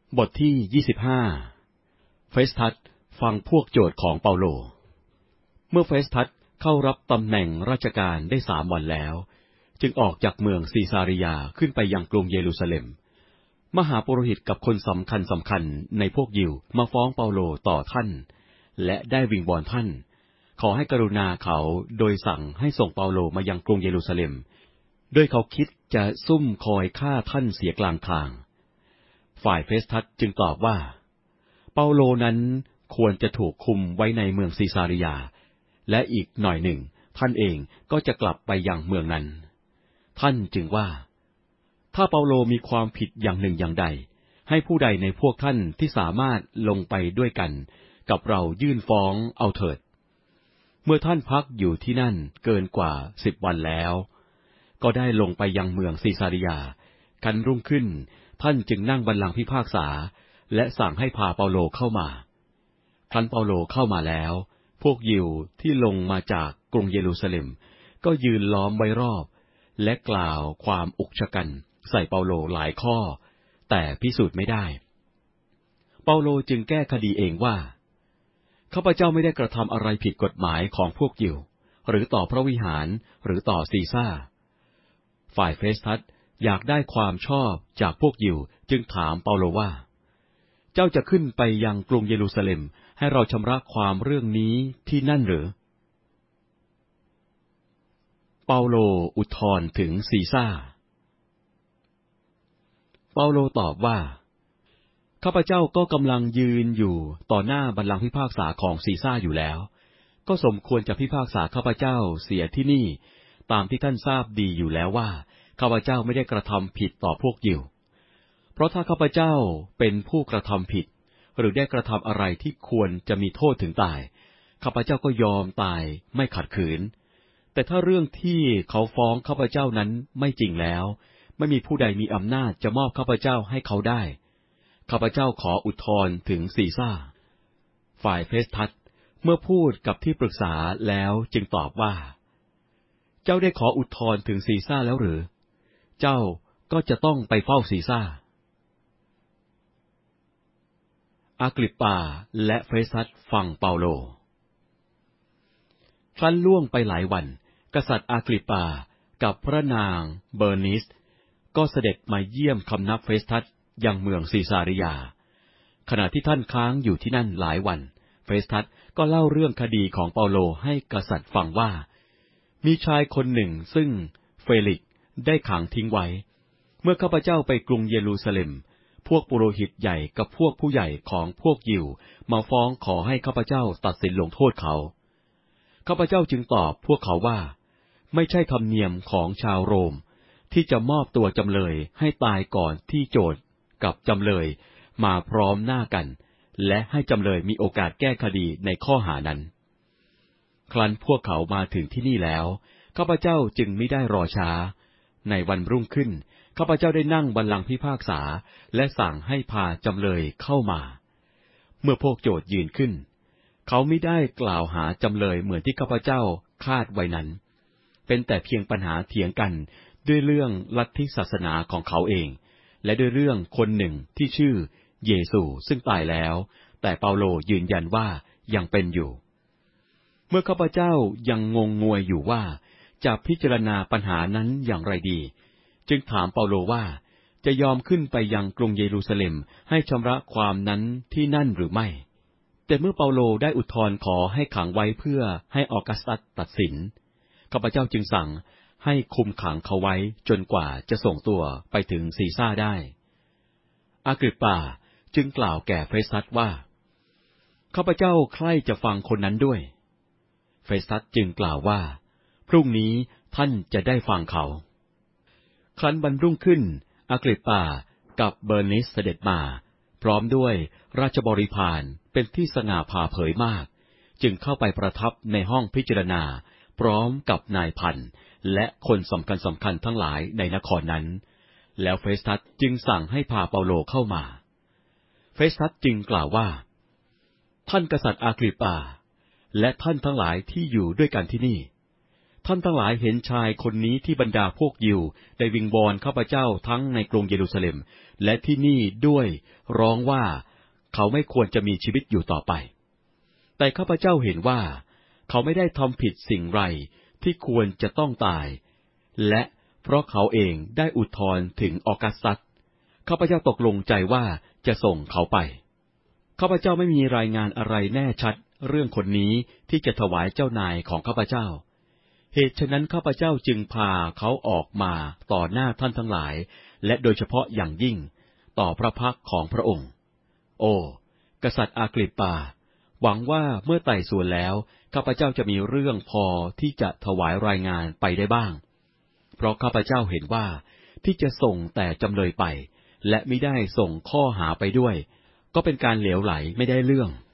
บทที่25เฟสทัสฟังพวกโจทย์ของเปาโลเมื่อเฟสทัสเข้ารับตำแหน่งราชการได้3 วันแล้วจึงออกจากเมืองซีซาริยาขึ้นไปยังกรุงเยรูซาเล็มมหาปุโรหิตกับคนสำคัญในพวกยิวมาฟ้องเปาโลต่อท่านและได้วิงวอนท่านขอให้กรุณาเขาโดยสั่งให้ส่งเปาโลมายังกรุงเยรูซาเล็มโดยเขาคิดจะซุ่มคอยฆ่าท่านเสียกลางทางฝ่ายเฟสทัสจึงตอบว่าเปาโลนั้นควรจะถูกคุมไว้ในเมืองซีซาริยาและอีกหน่อยหนึ่งท่านเองก็จะกลับไปยังเมืองนั้นท่านจึงว่าถ้าเปาโลมีความผิดอย่างหนึ่งอย่างใดให้ผู้ใดในพวกท่านที่สามารถลงไปด้วยกันกับเรายื่นฟ้องเอาเถิดเมื่อท่านพักอยู่ที่นั่นเกินกว่า10 วันแล้วก็ได้ลงไปยังเมืองซีซาริยาคันรุ่งขึ้นท่านจึงนั่งบัลลังก์พิพากษาและสั่งให้พาเปาโลเข้ามาครั้นเปาโลเข้ามาแล้วพวกยิวที่ลงมาจากกรุงเยรูซาเล็มก็ยืนล้อมไว้รอบและกล่าวความอุกชะกันใส่เปาโลหลายข้อแต่พิสูจน์ไม่ได้เปาโลจึงแก้คดีเองว่าข้าพเจ้าไม่ได้กระทำอะไรผิดกฎหมายของพวกยิวหรือต่อพระวิหารหรือต่อซีซ่าฝ่ายเฟสทัสอยากได้ความชอบจากพวกยิวจึงถามเปาโลว่าเจ้าจะขึ้นไปยังกรุงเยรูซาเล็มให้เราชำระความเรื่องนี้ที่นั่นหรือเปาโลอุทธรณ์ถึงซีซ่าเปาโลตอบว่าข้าพเจ้าก็กำลังยืนอยู่ต่อหน้าบัลลังก์พิพากษาของซีซ่าอยู่แล้วก็สมควรจะพิพากษาข้าพเจ้าเสียที่นี่ตามที่ท่านทราบดีอยู่แล้วว่าข้าพเจ้าไม่ได้กระทำผิดต่อพวกยิวเพราะถ้าข้าพเจ้าเป็นผู้กระทำผิดหรือได้กระทำอะไรที่ควรจะมีโทษถึงตายข้าพเจ้าก็ยอมตายไม่ขัดขืนแต่ถ้าเรื่องที่เขาฟ้องข้าพเจ้านั้นไม่จริงแล้วไม่มีผู้ใดมีอำนาจจะมอบข้าพเจ้าให้เขาได้ข้าพเจ้าขออุทธรณ์ถึงซีซ่าฝ่ายเฟสทัสเมื่อพูดกับที่ปรึกษาแล้วจึงตอบว่าเจ้าได้ขออุทธรณ์ถึงซีซ่าแล้วหรือเจ้าก็จะต้องไปเฝ้าซีซ่าอากริปปาและเฟสทัสฟังเปาโลครั้นล่วงไปหลายวันกษัตริย์อากริปปากับพระนางเบอร์นิสก็เสด็จมาเยี่ยมคำนับเฟสทัสยังเมืองซีซาริยาขณะที่ท่านค้างอยู่ที่นั่นหลายวันเฟสทัสก็เล่าเรื่องคดีของเปาโลให้กษัตริย์ฟังว่ามีชายคนหนึ่งซึ่งเฟลิกซ์ได้ขังทิ้งไว้เมื่อข้าพเจ้าไปกรุงเยรูซาเล็มพวกปุโรหิตใหญ่กับพวกผู้ใหญ่ของพวกยิวมาฟ้องขอให้ข้าพเจ้าตัดสินลงโทษเขาข้าพเจ้าจึงตอบพวกเขาว่าไม่ใช่ธรรมเนียมของชาวโรมที่จะมอบตัวจำเลยให้ตายก่อนที่โจทก์กับจำเลยมาพร้อมหน้ากันและให้จำเลยมีโอกาสแก้คดีในข้อหานั้นครั้นพวกเขามาถึงที่นี่แล้วข้าพเจ้าจึงไม่ได้รอช้าในวันรุ่งขึ้นข้าพเจ้าได้นั่งบัลลังก์พิพากษาและสั่งให้พาจำเลยเข้ามาเมื่อพวกโจทก์ยืนขึ้นเขาไม่ได้กล่าวหาจำเลยเหมือนที่ข้าพเจ้าคาดไว้นั้นเป็นแต่เพียงปัญหาเถียงกันด้วยเรื่องลัทธิศาสนาของเขาเองและด้วยเรื่องคนหนึ่งที่ชื่อเยซูซึ่งตายแล้วแต่เปาโลยืนยันว่ายังเป็นอยู่เมื่อข้าพเจ้ายังงงงวยอยู่ว่าจะพิจารณาปัญหานั้นอย่างไรดีจึงถามเปาโลว่าจะยอมขึ้นไปยังกรุงเยรูซาเล็มให้ชำระความนั้นที่นั่นหรือไม่แต่เมื่อเปาโลได้อุทธรณ์ขอให้ขังไว้เพื่อให้ออกัสตัสตัดสินข้าพเจ้าจึงสั่งให้คุมขังเขาไว้จนกว่าจะส่งตัวไปถึงซีซ่าได้อากริปปาจึงกล่าวแก่เฟสทัสว่าข้าพเจ้าใคร่จะฟังคนนั้นด้วยเฟสทัสจึงกล่าวว่าพรุ่งนี้ท่านจะได้ฟังเขาครั้นวันรุ่งขึ้นอากริปปากับเบอร์นิสเสด็จมาพร้อมด้วยราชบริพารเป็นที่สง่าผ่าเผยมากจึงเข้าไปประทับในห้องพิจารณาพร้อมกับนายพันและคนสำคัญทั้งหลายในนครนั้นแล้วเฟสทัสจึงสั่งให้พาเปาโลเข้ามาเฟสทัสจึงกล่าวว่าท่านกษัตริย์อากริปปาและท่านทั้งหลายที่อยู่ด้วยกันที่นี่ท่านทั้งหลายเห็นชายคนนี้ที่บรรดาพวกยิวได้วิงวอนข้าพเจ้าทั้งในกรุงเยรูซาเล็มและที่นี่ด้วยร้องว่าเขาไม่ควรจะมีชีวิตอยู่ต่อไปแต่ข้าพเจ้าเห็นว่าเขาไม่ได้ทำผิดสิ่งไรที่ควรจะต้องตายและเพราะเขาเองได้อุทธรณ์ถึงออกัสตัสข้าพเจ้าตกลงใจว่าจะส่งเขาไปข้าพเจ้าไม่มีรายงานอะไรแน่ชัดเรื่องคนนี้ที่จะถวายเจ้านายของข้าพเจ้าเหตุฉะนั้นข้าพเจ้าจึงพาเขาออกมาต่อหน้าท่านทั้งหลายและโดยเฉพาะอย่างยิ่งต่อพระพักของพระองค์โอ้กษัตริย์อากริปปาหวังว่าเมื่อไต่สวนแล้วข้าพเจ้าจะมีเรื่องพอที่จะถวายรายงานไปได้บ้างเพราะข้าพเจ้าเห็นว่าที่จะส่งแต่จำเลยไปและไม่ได้ส่งข้อหาไปด้วยก็เป็นการเหลวไหลไม่ได้เรื่อง